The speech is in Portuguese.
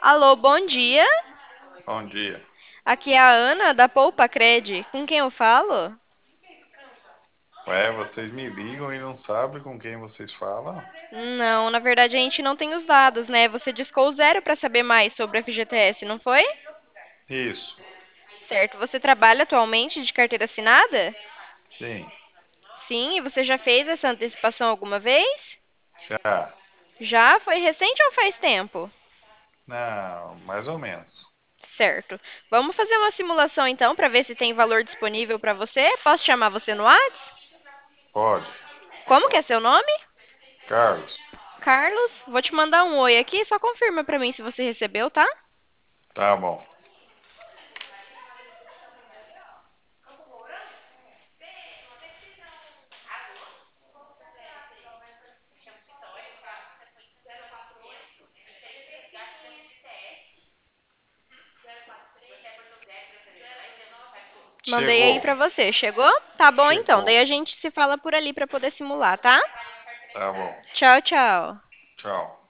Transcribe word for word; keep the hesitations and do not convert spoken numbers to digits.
Alô, bom dia. Bom dia. Aqui é a Ana da Poupa Cred. Com quem eu falo? Ué, vocês me ligam e não sabem com quem vocês falam? Não, na verdade a gente não tem os dados, né? Você discou o zero para saber mais sobre a F G T S, não foi? Isso, Certo. Você trabalha atualmente de carteira assinada? sim, Sim, e você já fez essa antecipação alguma vez? já. Já? Foi recente ou faz tempo? Não, mais ou menos. Certo. Vamos fazer uma simulação então para ver se tem valor disponível para você. Posso chamar você no Whats? Pode. Como que é seu nome? Carlos, Carlos. Vou te mandar um oi aqui, só confirma para mim se você recebeu, tá? tá bom. Mandei aí Chegou, pra você. Chegou? Tá bom então. Daí chegou. a gente se fala por ali pra poder simular, tá? Tá bom. Tchau, tchau. Tchau.